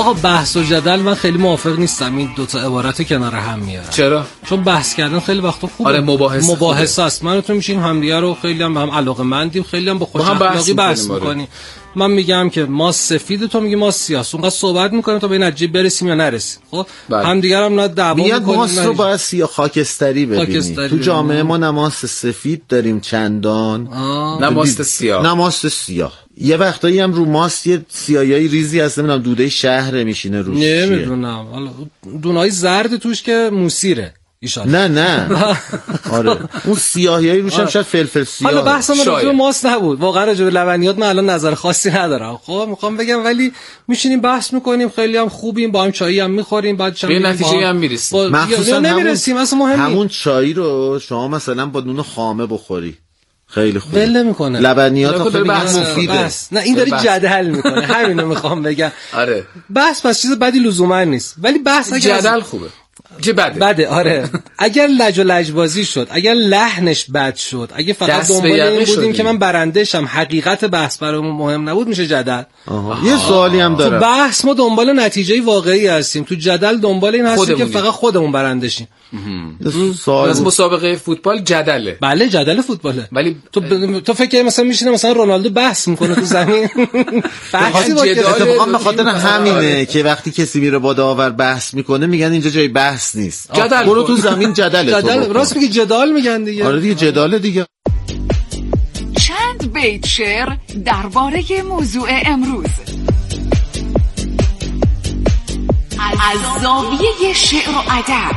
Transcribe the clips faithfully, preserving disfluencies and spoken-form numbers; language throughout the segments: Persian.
آقا بحث و جدل من خیلی موافق نیستم، این دو تا عبارت کنار هم میارن. چرا؟ چون بحث کردن خیلی وقتا خوبه. آره مباحثه مباحثه است. من و تو میشیم همدیگه رو خیلی هم به هم علاقه‌مندیم، خیلی هم با خوش اخلاقی بحث می‌کنیم. من میگم که ما سفید، تو میگی ما سیاه، اونقدر صحبت می‌کنیم تا به نتیجه برسیم یا نرسیم. خب همدیگه هم نه دعوا می‌کنیم. میاد ماست رو باید سیاه خاکستری ببینیم. تو جامعه ما نه ماست سفید داریم چندان، نه ماست سیاه. نه ماست سیاه. یه وقتایی هم رو ماست یه سیاهی ریزی هست، نمیدونم دوده شهر میشینه روش. نمیدونم. حالا دونای زرد توش که موسیره. نه نه آره اون سیاهیای روش هم شاید فلفل سیاه. حالا بحث ما راجع به ماست نبود واقعا، راجع به لبنیات من الان نظر خاصی ندارم. خب میخوام بگم ولی میشینیم بحث میکنیم، خیلی هم خوبیم، با هم چایی هم میخوریم، بعد چند به نتیجه هم میرسیم. مخصوصا نمیرسیم اصلا مهم نیست. همون چایی رو شما مثلا با نون خامه بخوری خیلی خوبه، ول نمیکنه. لبنیات خیلی مفیده. نه این داره جدل میکنه، همینو میخوام بگم. آره بحث پس چیز بدی لزوما نیست، ولی بحث اگه جدل خوبه چه بده بده. آره اگر لج و لجبازی شد، اگر لحنش بد شد، اگه فقط دنبال این بودیم که من برنده‌شم، حقیقت بحث برامون مهم نبود، میشه جدل. یه سوالی هم دارم. تو بحث ما دنبال نتیجه واقعی هستیم، تو جدل دنبال این هستیم که فقط خودمون برنده شیم. از مسابقه فوتبال جدله. بله جدل فوتباله. ولی تو ب... تو فکر مثلا میشینه مثلا رونالدو بحث میکنه تو زمین. بحثی با اتفاقا به خاطر همینه که وقتی کسی میره با داور بحث میکنه میگن اینجا جای بحث نیست. جدل برو تو زمین جدل. جدل راست میگی، جدال میگن دیگه. آره دیگه جدال دیگه. چند بیت شعر درباره موضوع امروز از زاویه شعر و ادب.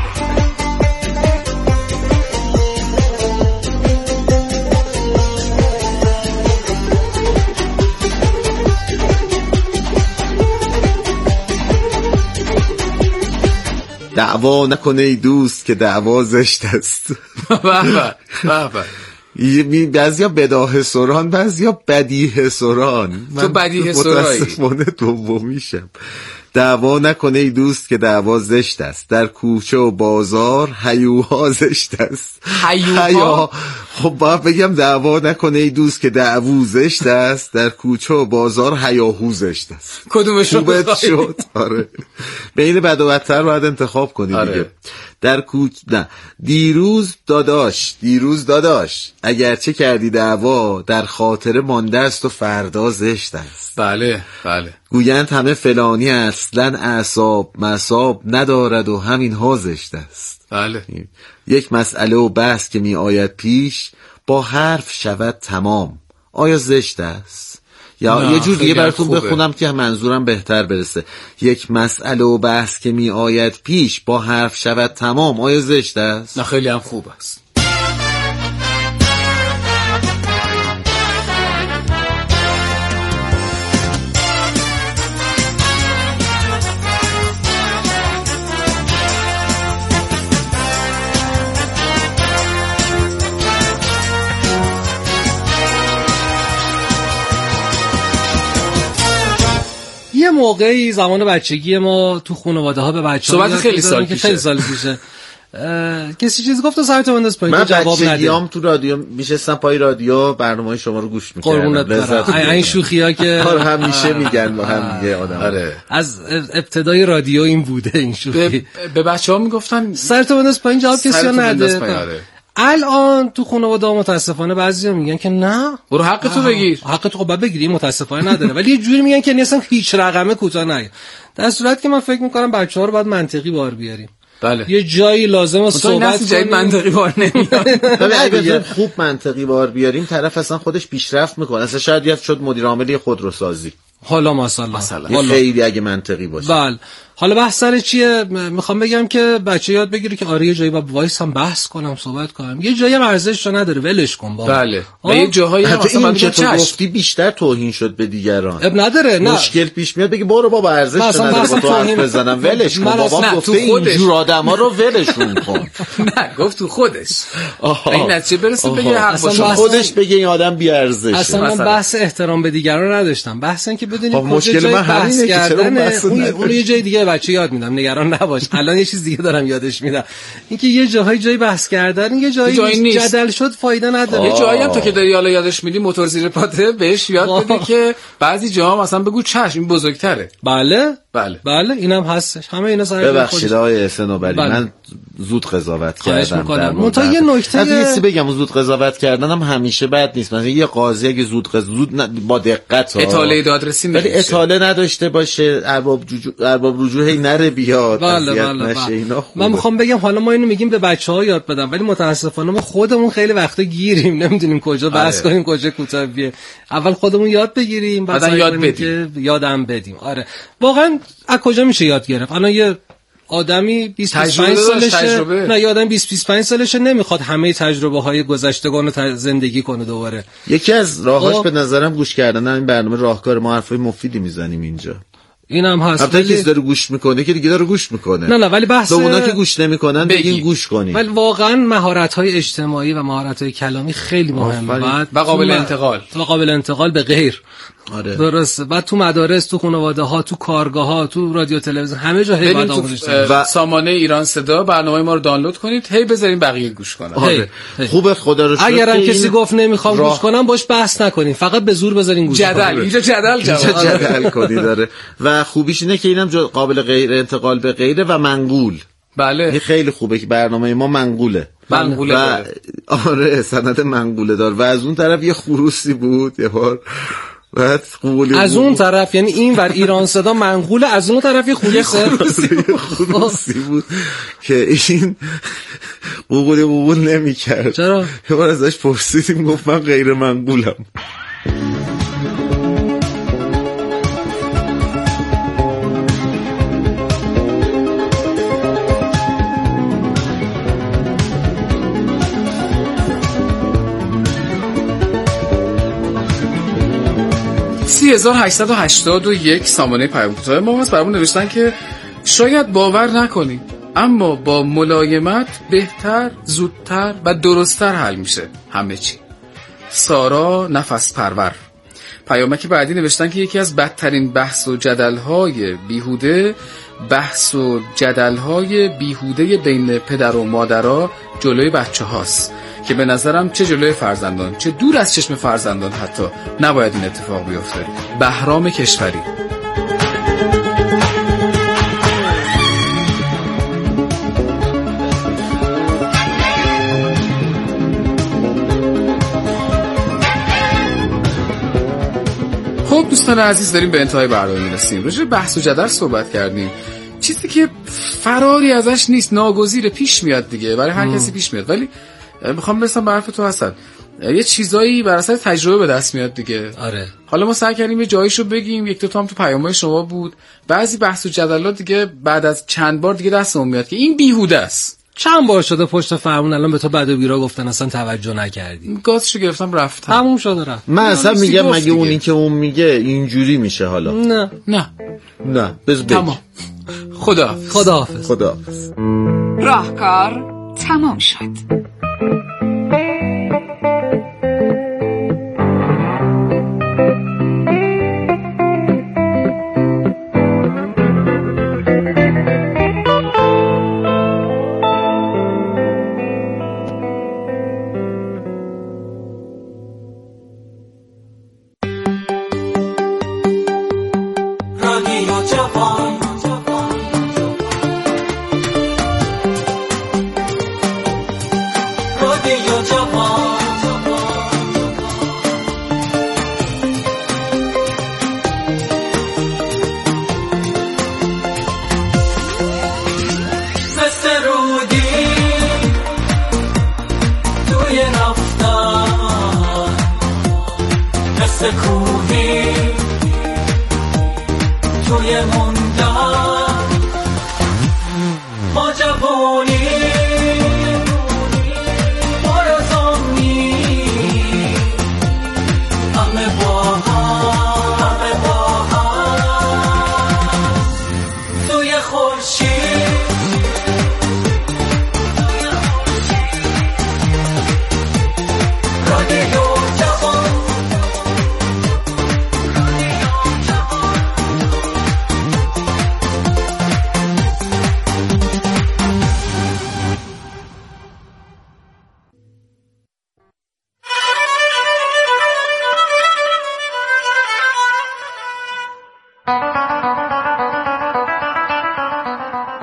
دعوا نکنه ای دوست که دعوا زشت است. بابا بابا بعضیا بداهه سران، بعضیا بدیهه سران. تو بدیهه سرایی. متاسفانه دومیشم. دعوا نکنه ای دوست که دعوا زشت است، در کوچه و بازار هیوها زشت است. هیوها؟ خب باید بگم دعوا نکنه ای دوست که دعوو زشت است، در کوچه و بازار هیاهو زشت است. کدومش رو خوبت شد؟ آره بین بد و بدتر باید انتخاب کنی. آره. دیگه در کوچ نه دیروز داداش دیروز داداش اگرچه کردی دعوا، در خاطر مانده است و فردا زشت است. بله بله. گویند همه فلانی اصلا اعصاب مصاب ندارد و همین ها زشت است. بله. یک مسئله و بحث که می آید پیش، با حرف شود تمام، آیا زشت است؟ یا یه جور دیگه براتون بخونم که منظورم بهتر برسه. یک مسئله و بحث که می آید پیش، با حرف شود تمام، آیا زشت است؟ نه خیلی هم خوب است. یه موقعی زمان بچگی ما تو خانواده ها به بچه‌ها صحبت خیلی سال پیشه خیلی سال پیشه کسی چیز گفت و سرت بنداز پایین، من جواب نده. بچگیام تو رادیو میشستم پای رادیو برنامه‌های شما رو گوش می‌کردم. لذت این شوخی‌ها که همیشه میگن با هم دیگه آدم. آره. از ابتدای رادیو این بوده این شوخی. به بچه‌ها میگفتن سرت بنداز پایین، جواب کسی نده. الان تو خانواده ها متاسفانه بعضیا میگن که نه برو حق تو بگیر. حق تو خب بگیری، متاسفانه نداره، ولی یه جوری میگن که اصلا هیچ رقمه کوتاه نگه. در صورت که من فکر میکنم بچه‌ها رو باید منطقی بار بیاریم. بله. یه جایی لازمه صحبت کنیم. منطقی بار نمیاد. اگه خوب منطقی بار بیاریم، طرف اصلا خودش پیشرفت میکنه. اصلا شاید یاد شد مدیر عاملی خودروسازی. حالا مثلا مثلا خیلی اگه منطقی باشه. بله. حالا بحث سر چیه؟ میخوام بگم که بچه یاد بگیره که آره یه جایی با وایس هم بحث کنم، صحبت کنم. یه جایی هم ارزش نداره، ولش کن بابا. بله. و یه جاهایی هم مثلا این که تو گفتی بیشتر توهین شد به دیگران. اب نداره. نه. مشکل پیش میاد بگی برو بابا ارزش نداره با تو حرف بزنم، ولش کن. بابا گفته اینجور آدما رو ولشون کن. نه گفت تو خودش. این نتیجه برسه بگه حق باشه. خودش بگه این آدم بی ارزشه. اصلا من بحث احترام به دیگران نداشتم. بحث این که بدونید کجا جای بحث کردن اون یه جای دیگه بچه یاد میدم، نگران نباش. الان یه چیز دیگه دارم یادش میدم، اینکه یه جاهای جای بحث کردن، یه جایی جدل شد فایده نداره. یه جایی هم تو که داری حالا یادش میدی موتور زیر پاته بهش یاد بده که بعضی جاها مثلا بگو چشم این بزرگتره. بله بله بله اینم هستش. همه اینا سر ببخشید آقای صنوبری بله. من زود قضاوت کردم. منتها یه نکته از یه بگم زود قضاوت کردن هم همیشه بد نیست. مثلا یه قاضی اگه زود قضاوت زود با دقت اطاله دادرسی ولی اطاله نداشته باشه، ارباب رجوع ارباب رجوعی نره بیاد بله بله نشه بله. اینا خوبه. من میخوام بگم حالا ما اینو میگیم به بچه‌ها یاد بدم، ولی متاسفانه ما خودمون خیلی وقتا گیریم، نمیدونیم کجا بحث کنیم کجا کوتاه بیه. اول خودمون یاد بگیریم بعد یاد بدیم که یادم بدیم. آره واقعا از کجا میشه یاد گرفت؟ الان یه آدمی بیست بیست و پنج سالشه، نه یه آدم بیست بیست و پنج سالشه نمیخواد همه تجربه های گذشتگان رو تج... زندگی کنه دوباره. یکی از راهاش به نظرم گوش کردن این برنامه راهکار. ما حرفای مفیدی میزنیم اینجا، اینم هست. البته کسی داره گوش میکنه که دیگه داره گوش میکنه. نه نه ولی بحث اونا که گوش نمیکنن بگین گوش کنین. ولی واقعا مهارت‌های اجتماعی و مهارت‌های کلامی خیلی مهمه و قابل انتقال و قابل انتقال به غیر. آره. درسته. بعد تو مدارس، تو خانواده ها، تو کارگاه ها، تو رادیو تلویزیون، همه جا هی باید آموزش بدیم. و سامانه ایران صدا برنامه ما رو دانلود کنید، هی بذارین بقیه گوش کنن. آره. خوبه خدا رو شکر. اگرم کسی گفت نمیخوام راه... گوش کنم باش بحث نکنین، فقط به زور بذارین گوش کنین. جدل اینجا جدل جواب جدل کنید داره. و خوبیش اینه که اینم قابل غیر انتقال به غیره و منقول. بله. این خیلی خوبه که برنامه ما منقوله. منقوله و آره سند منقوله دار. و از اون طرف یه خروسی بود یه بار بعد از اون طرف، یعنی این ور ایران صدا منقوله، از اون طرف یه خروسی بود که این قوقولی قوقول نمی کرد. چرا؟ یه بار ازش پرسیدیم گفت من غیر منقولم. سی هزار و هشتصد و هشتاد و یک سامانه پیام کوتاه ما هست. برامون نوشتن که شاید باور نکنید اما با ملایمت بهتر، زودتر و درستتر حل میشه همه چی. سارا نفس پرور. پیامک بعدی نوشتن که یکی از بدترین بحث و جدل‌های بیهوده بحث و جدل‌های بیهوده بین پدر و مادرها جلوی بچه هاست که به نظرم چه جلوی فرزندان چه دور از چشم فرزندان حتی نباید این اتفاق بیفته. بهرام کشوری. خب دوستان عزیز داریم به انتهای برنامه میرسیم. راجع به بحث و جدل صحبت کردیم، چیزی که فراری ازش نیست، ناگزیر پیش میاد دیگه، برای هر کسی پیش میاد. ولی میخوام برسم به حرف تو حسن، یه چیزایی بر اثر تجربه به دست میاد دیگه. آره. حالا ما سعی کردیم یه جاییشو بگیم، یک دو تا هم تو پیام‌های شما بود. بعضی بحث و جدلات دیگه بعد از چند بار دیگه دستمون میاد که این بیهوده است. چند بار شده پشت فرمون الان به تو بد و بیرا گفتن اصلا توجه نکردی. گازشو گرفتم رفتم. تموم شده رفت. من اصلا میگم مگه اونی که اون میگه اینجوری میشه حالا؟ نه. نه. نه. بز تمام. خدا. خداحافظ. خداحافظ. راهکار تمام شد.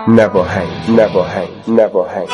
نواهنگ نواهنگ نواهنگ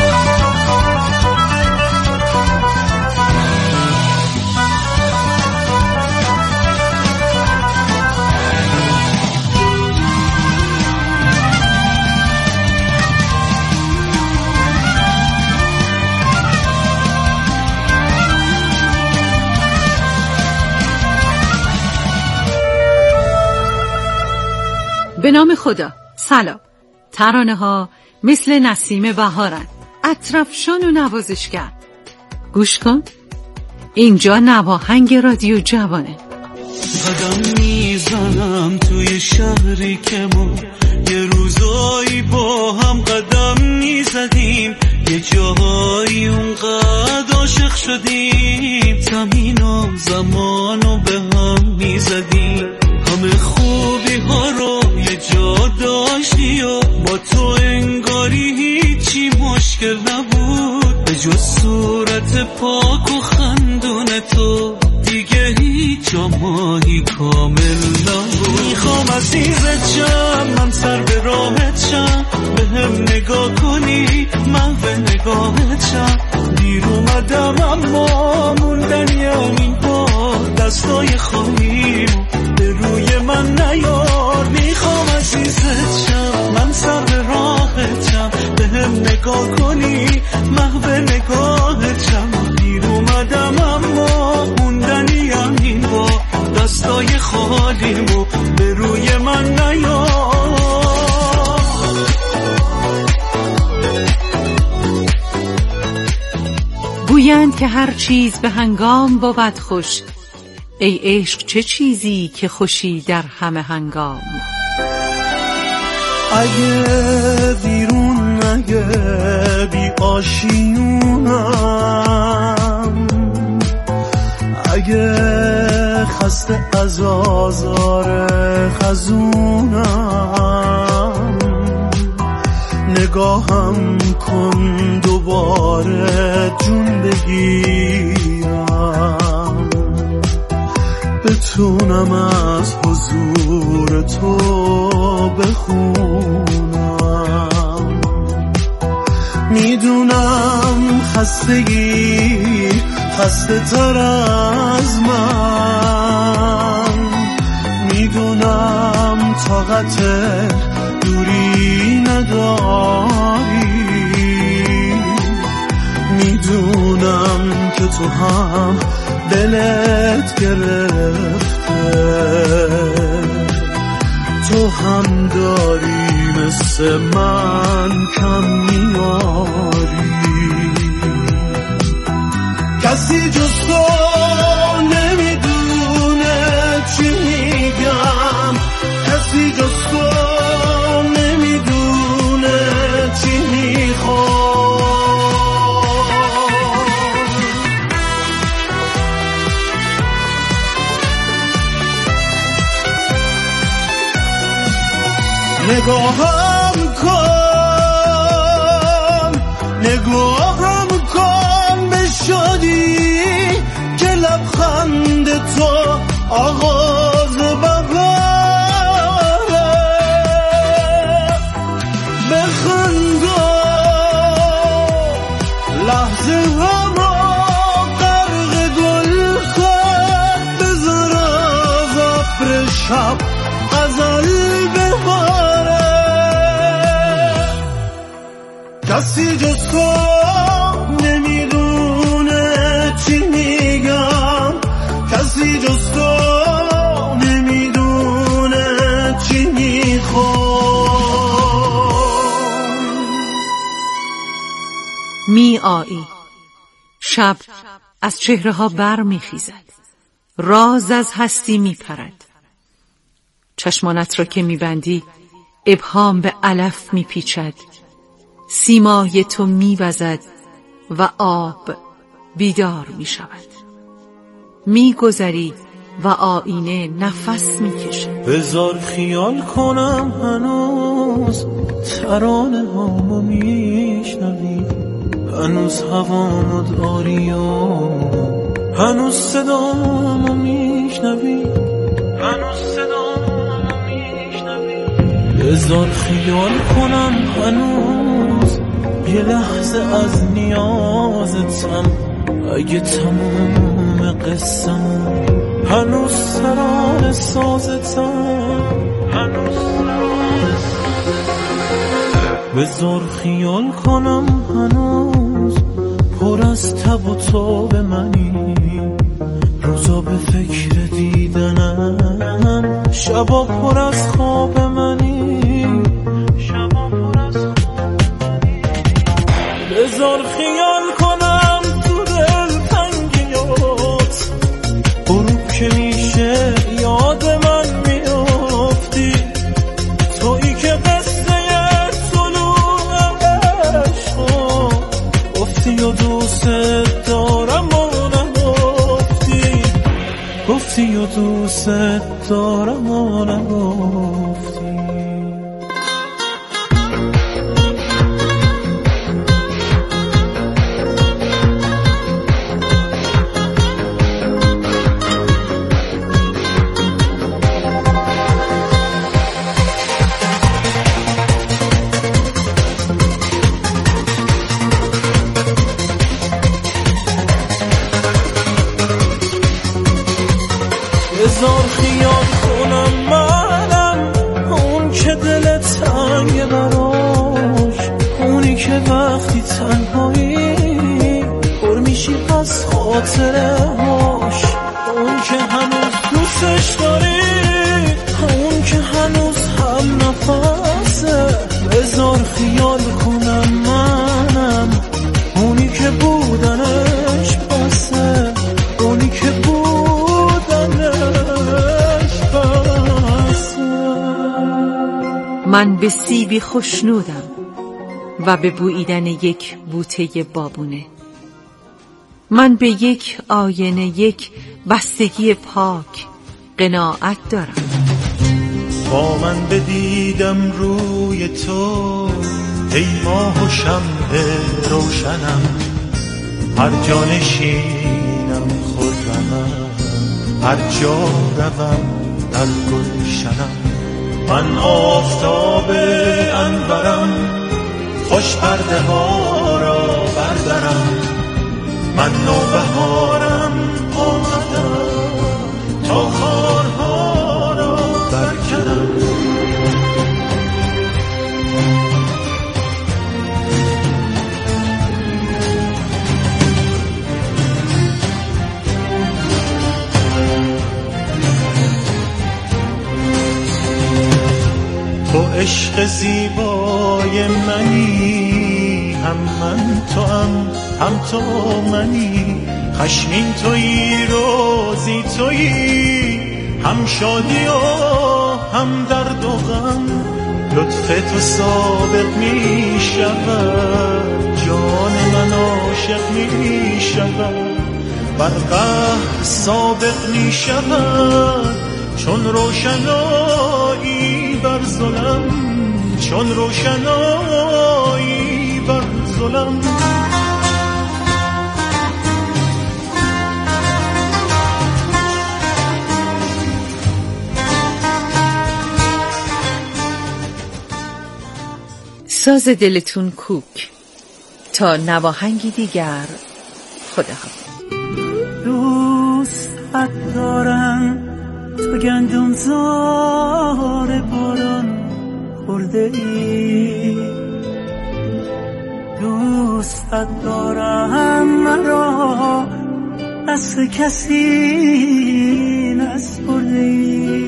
به نام خدا. سلام. ترانه ها مثل نسیم بهارن، اطرفشان و نوازشگر. گوش کن، اینجا نواهنگ رادیو جوانه. قدم میزنم توی شهری که ما یه روزایی با هم قدم میزدیم، یه جاهایی اونقدر عاشق شدیم، زمین و زمان و به هم میزدیم، همه خوبی ها رو یه جا داشتی و با تو انگاری هیچی مشکل نبود، به جز صورت پاک و خندون تو دیگه هیچ جا ماهی کامل نبود. میخوام عزیزت شم، من سر به راحت شم، به هم نگاه کنی من به نگاهت شم، دیر اومدم اما موندنی همین با دستای خالی به روی من نیار. میخوام عزیزت شم، من سر به راحت شم، به هم نگاه کنی من به نگاهت شم، دیر اومدم اما موندنی همین با دستای خالیمو به روی من نیار. گویند که هر چیز به هنگام بود خوش، ای عشق چه چیزی که خوشی در همه هنگام. اگه بیرون اگه بی آشیونم، اگه خسته از آزار خزونم، نگاهم کن دوباره جون بگیرم، بتونم از حضور تو بخونم. میدونم خستگی خسته تر از من، میدونم طاقت دوری نداری، میدونم که تو هم دلت گرفته، تو هم داری مثل من کم میاری. کسی جز تو نمیدونه چی میگم، کسی جز تو نمیدونه چی میخوام. نگاهم کن نگاهم کن به شادی که لبخند تو آغاز بهاره، بخنده لحظه همه غرق گل کن، بذار از ابر شب غزل بباره. کسی جز تو نمیدونه چی میگم، کسی جز تو نمیدونه چی میخوام. می آیی، شب از چهره ها بر می خیزد، راز از هستی می پرد. چشمانت را که می بندی ابهام به علف می پیچد، سیمای تو می وزد و آب بیدار می شود. می گذری و آینه نفس می کشد. بذار خیال کنم هنوز ترانه هامو می شنوی، هنوز هوامو داری و هنوز صدامو می شنوی، هنوز صدامو می شنوی. بذار خیال کنم هنوز یه لحظه از نیازتم، اگه تموم قصم هنوز سران سازتم، هنوز سران سازتم. بذار خیال کنم هنوز پر از تب و تاب منی، روزا به فکر دیدنم، شبا پر از خواب منی، شبا پر از خواب منی. بذار خیال کنم تو دل تنگیات، غروب که میشه یاد من میافتی، تویی که قصه طلوع عشقا گفتی و دوست دارم و نگفتی، گفتی و دوست دارم و نگفتی. بذار خیال کنم منم اون که دل تنگ براش، اونی که وقتی تنهایی پر میشی از خاطره هاش، اون که هنوز دوستش داری، اون که هنوز هم نفسه. بذار خیال کنم منم اونی که بودنش بسه، اونی که من به سیبی خوشنودم و به بوییدن یک بوته بابونه، من به یک آینه، یک بستگی پاک قناعت دارم. با من بدیدم روی تو ای ماه و شمع روشنم، هر جا نشینم خرمم، هر جا روم در گلشنم. من آفتاب انورم، خوش پرده ها را بردارم، من نوبهارم آمدم تا خارها را برکنم. تو عشق زیبای منی، هم من تو هم هم تو منی، خشمین تویی روزی تویی، هم شادی و هم درد و غم. لطف تو سابق می شود، جان من عاشق می شود، بر قهر سابق می شود، چون روشنایی بر ظلم، چون روشنایی بر ظلم. ساز دلتون کوک. تا نواهنگی دیگر، خداحافظ. دوستت دارم تو گندم زار باران خورده ای، دوستت دارم مرا دست کسی نسپرده ای،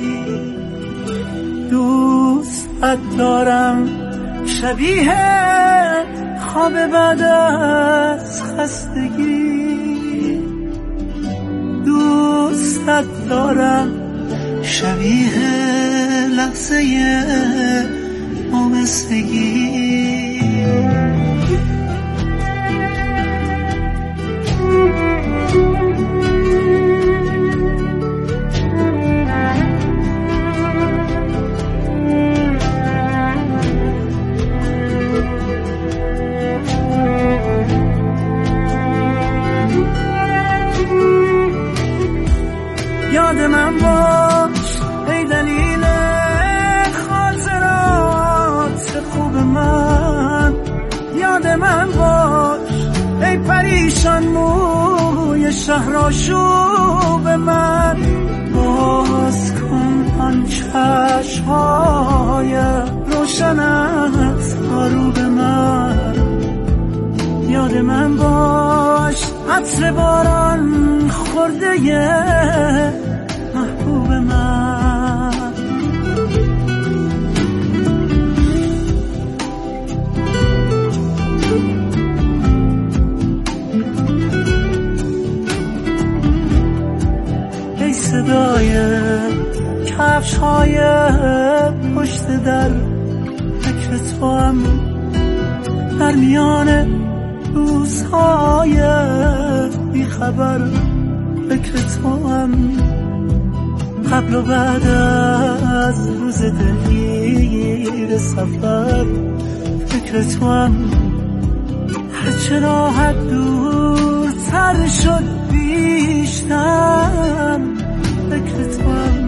دوستت دارم شبیه خواب بعد از خستگی، دوستت دارم شبیه لحظه آمستگی. یاد من باش ای دلیل خاطرات توی شهر آشوب من، باز کن آن چشم‌های روشنت رو به من، یاد من باش عطر باران خورده محبوب من. ای صدای کفش های پشت در، فکر تو هم در میان روزهای بیخبر، فکر تو هم قبل و بعد از روز دلگیر سفر، فکر تو هم هرچه راحت دورتر شد بیشتر، فکر تو هم.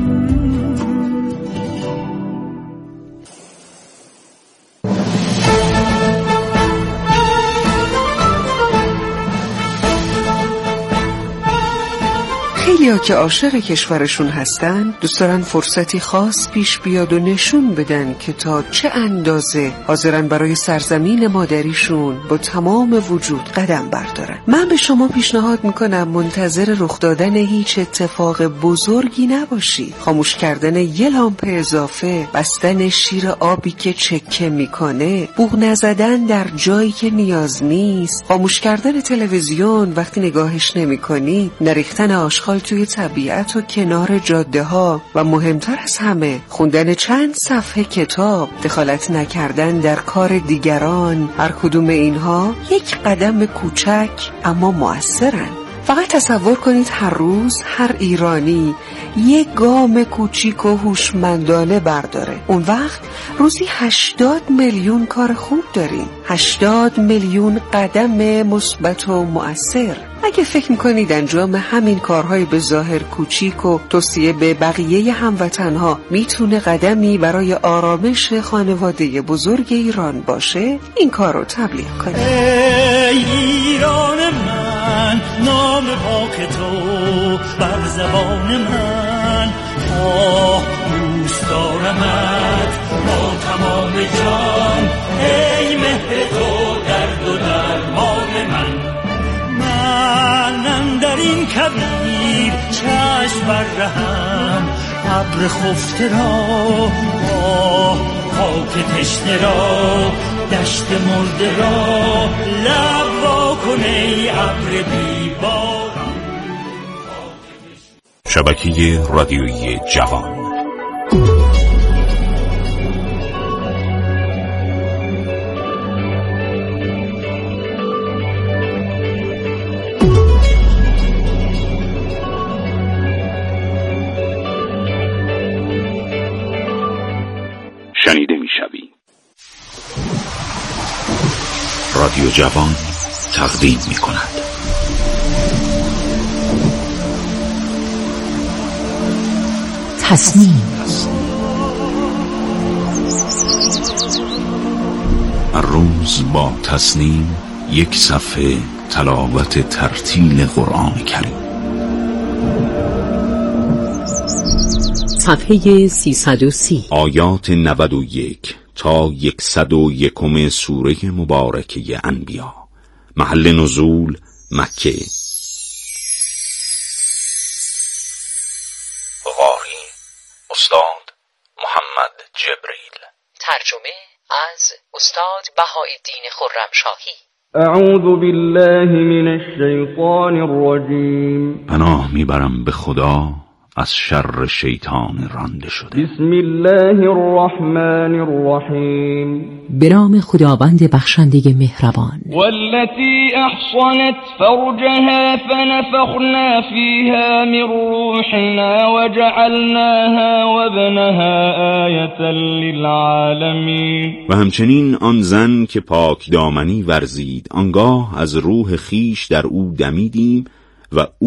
خیلیا که عاشق کشورشون هستن دوست دارن فرصتی خاص پیش بیاد و نشون بدن که تا چه اندازه حاضرن برای سرزمین مادریشون با تمام وجود قدم بردارن. من به شما پیشنهاد میکنم منتظر رخ دادن هیچ اتفاق بزرگی نباشی. خاموش کردن یه لامپ اضافه، بستن شیر آبی که چکه میکنه، بوق نزدن در جایی که نیاز نیست، خاموش کردن تلویزیون وقتی نگاهش نمیکنی، نریختن آشغال توی طبیعت و کنار جاده ها و مهمتر از همه خوندن چند صفحه کتاب، دخالت نکردن در کار دیگران. هر کدوم اینها یک قدم کوچک اما مؤثرن. فقط تصور کنید هر روز هر ایرانی یک گام کوچیک و هوشمندانه برداره. اون وقت روزی هشتاد میلیون کار خوب داریم، هشتاد میلیون قدم مثبت و مؤثر. اگه فکر میکنید انجام همین کارهای به ظاهر کوچیک و توصیه به بقیه هموطنها میتونه قدمی برای آرامش خانواده بزرگ ایران باشه، این کار رو تبلیغ کنید. ای ایران من، نام پاک تو بر زبان من، آه دوست دارمت با تمام جان، ای مهر تو درد و درمان من. منم در این کویر چشم بر رهم، ابر خفته را آه خاک تشنه را، دشت مرده را لب وا کن ای ابر بی‌باران. شبکه رادیویی جوان. شنیده می‌شوی. رادیو جوان تقدیم می‌کند تصمیم. هر روز با تصمیم یک صفحه تلاوت ترتیل قرآن کریم. صفحه سیصد و سی، آیات نود و یک تا صد و یک سوره مبارکه انبیا. محل نزول مکه. قاری استاد محمد جبریل. ترجمه از استاد بهاءالدین خرمشاهی. اعوذ بالله من الشیطان الرجیم. پناه میبرم به خدا از شر شیطان رانده شده. بسم الله الرحمن الرحیم. به نام خداوند بخشنده مهربان. والتي احصنت فرجها فنفخنا فيها من روحنا وجعلناها وابنها آیة للعالمین. و همچنین آن زن که پاک دامنی ورزید، آنگاه از روح خیش در او دمیدیم و او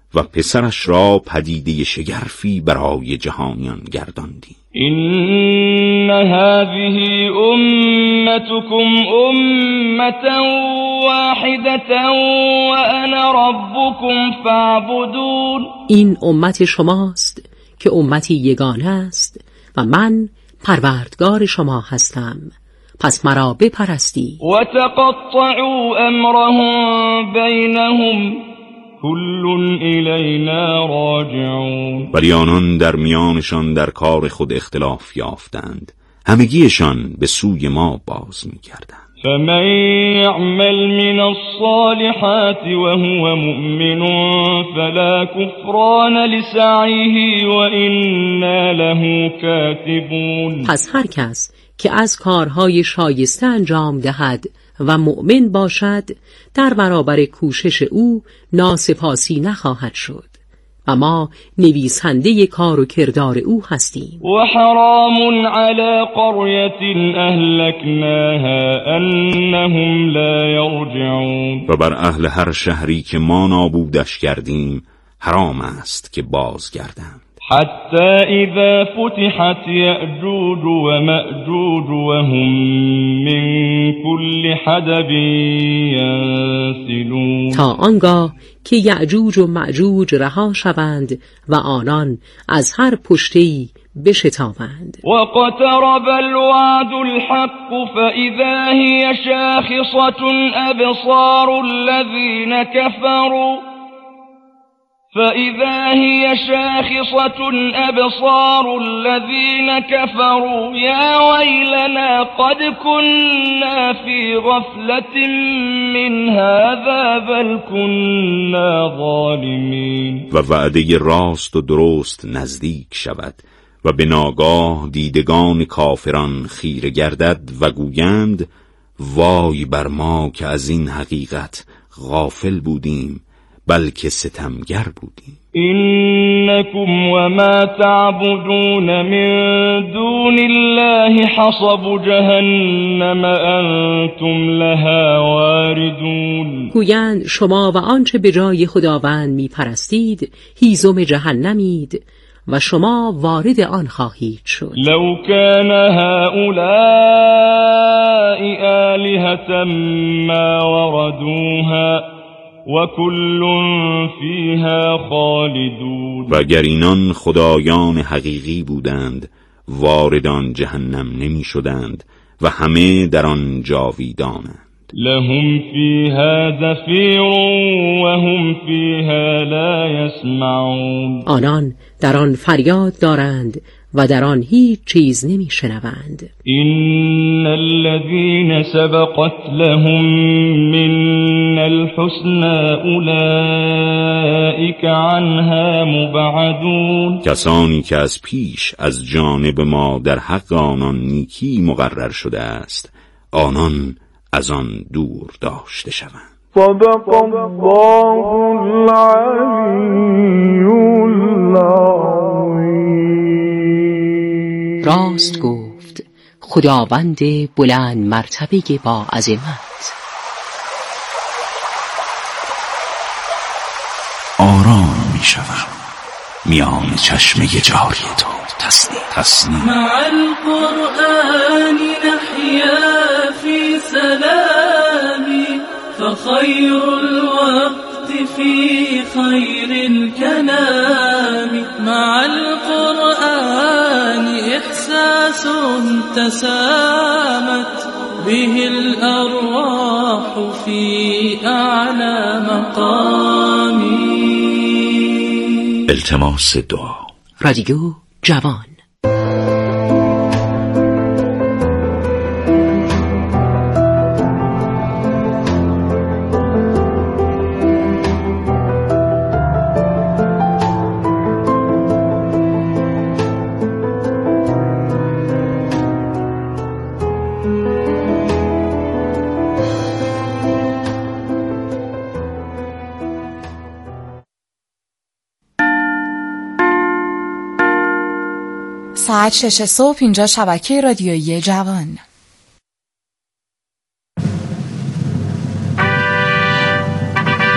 و پسرش را پدیده شگرفی برای جهانیان گرداندی. این هذه امتكم امة واحدة وانا ربكم فاعبدون. این امت شماست که امتی یگانه است و من پروردگار شما هستم، پس مرا بپرستی. و تقطعوا امرهم بینهم کل الینا راجعون. ولی آنان در میانشان در کار خود اختلاف یافتند، همگیشان به سوی ما باز می‌گردند. فمن يعمل من الصالحات وهو مؤمن فلا كفران لسعيه وإنا له كاتبون. پس هر کس که از کارهای شایسته انجام دهد و مؤمن باشد، در برابر کوشش او ناسپاسی نخواهد شد و ما نویسنده کار و کردار او هستیم. و حرام علی قریة اهلکناها انهم لا یرجعون. و بر اهل هر شهری که ما نابودش کردیم حرام است که بازگردند. حتی اذا فتحت یأجوج و مأجوج و هم من کل حدب ینسلون. تا آنگاه که یأجوج و مأجوج رها شوند و آنان از هر پشته‌ای بشتابند. وقترب الوعد الحق فإذا هي شاخصة أبصار الذين كفروا فإذا هي شاخصة أبصار الذين كفروا يا ويلنا قد كنا في غفلة من هذا بل كنا ظالمين. و وعده راست و درست نزدیک شود و به ناگاه دیدگان کافران خیره گردد و گویند وای بر ما که از این حقیقت غافل بودیم بلکه ستمگر بودیم. اینکم و ما تعبدون من دون الله حصب جهنم انتم لها واردون. گویند شما و آنچه به جای خداوند می پرستید هیزم جهنمید و شما وارد آن خواهید شد. لو کان هؤلاء آلهة ما وردوها و کل فیها خالدون. و اگر اینان خدایان حقیقی بودند واردان جهنم نمی شدند و همه در آن جاویدانند. لهم فیها زفیر و هم فیها لا یسمعون. آنان در آن فریاد دارند و در آن هیچ چیز نمی شنوند. این الذین سبقت لهم من الحسنى اولئک عنها مبعدون. کسانی که از پیش از جانب ما در حق آنان نیکی مقرر شده است آنان از آن دور داشته شوند. صدق الله العلی العظیم. راست گفت خداوند بلند مرتبه با عظمت. آرام می شوم میان چشمه جاری تو. تسنیم تسنیم مع القرآن نحیا فی سلامی فخیر الوقت فی خیر الكلام. مع القرآن احساس تسامت به الارواح فی اعلی مقامی. التماس دعا. رادیو جوان. ساعت شش صبح اینجا شبکه رادیویی جوان.